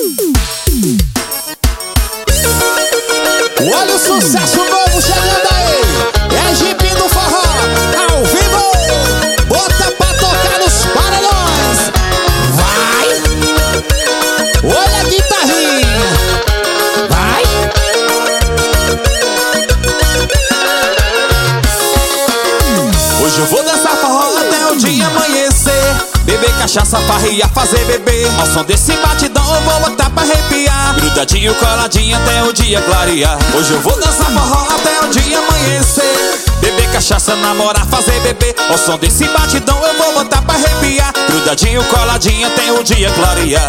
Olha o sucesso novo chegando aí. É Jipinho do Forró, ao vivo. Bota pra tocar nos Paralhões. Vai. Olha a guitarrinha. Vai. Hoje eu vou dançar forró até o dia amanhecer. Beber cachaça, farria, fazer bebê. Ao som desse batidão eu vou botar pra arrepiar. Grudadinho, coladinho até o dia clarear. Hoje eu vou dançar forró até o dia amanhecer. Beber cachaça, namorar, fazer bebê. Ao som desse batidão eu vou botar pra arrepiar. Grudadinho, coladinho até o dia clarear.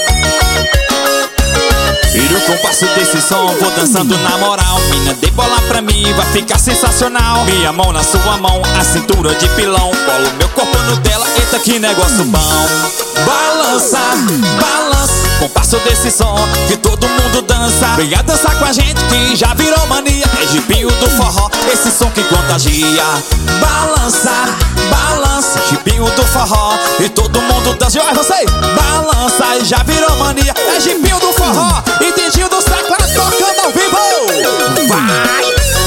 E no compasso desse som vou dançando na moral. Mina, dê bola pra mim, vai ficar sensacional. Minha mão na sua mão, a cintura de pilão. Colo meu corpo no dela, eita que negócio bom. Balança, balança, compasso desse som que todo mundo dança. Venha dançar com a gente que já virou mania. É Jipinho do Forró, esse som que contagia. Balança, balança, Jipinho do Forró e todo mundo dança. Olha você, balança e já virou mania. É Jipinho do Forró e Dedinho dos Taquara tocando ao vivo. Vai!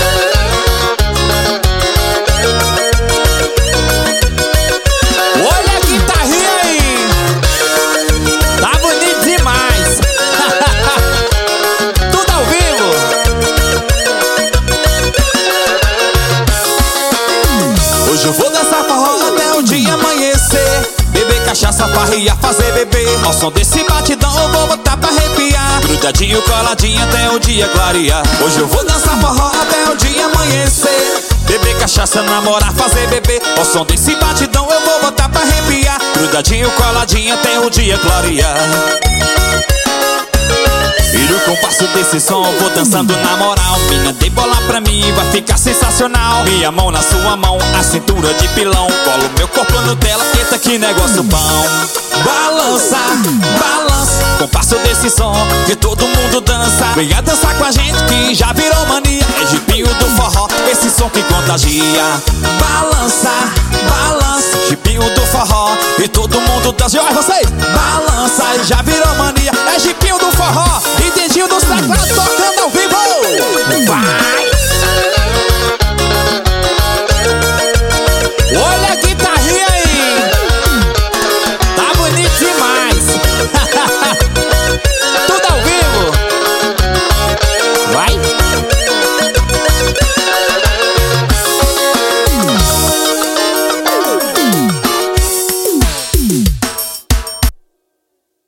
Olha a guitarrinha aí. Tá bonito demais. Tudo ao vivo. Hoje eu vou dançar forró até o dia amanhecer. Beber cachaça, farria, fazer bebê. Ao som desse batidão eu vou botar pra arrepiar. Grudadinho, coladinho até o dia clarear. Hoje eu vou dançar forró até o dia amanhecer. Beber cachaça, namorar, fazer bebê. Ao som desse batidão eu vou botar pra arrepiar. Grudadinho, coladinho até o dia clarear. E no compasso desse som vou dançando na moral. Mina, dê bola pra mim, vai ficar sensacional. Minha mão na sua mão, a cintura de pilão. Colo meu corpo no dela, eita que negócio bom. Balança, balança, compasso desse som que todo mundo dança. Venha dançar com a gente que já virou mania. É Jipinho do Forró, esse som que contagia. Balança, balança, Jipinho do Forró e todo mundo dança. Olha você, balança e já